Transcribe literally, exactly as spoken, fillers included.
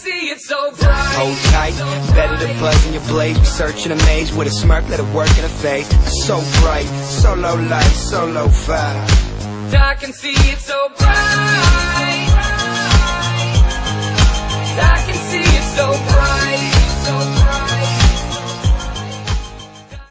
see it so bright. Hold tight, better the buzz in your blaze. We searching a maze with a smirk, let it work in a face. So bright, so low light, so low fi. I can see it so bright.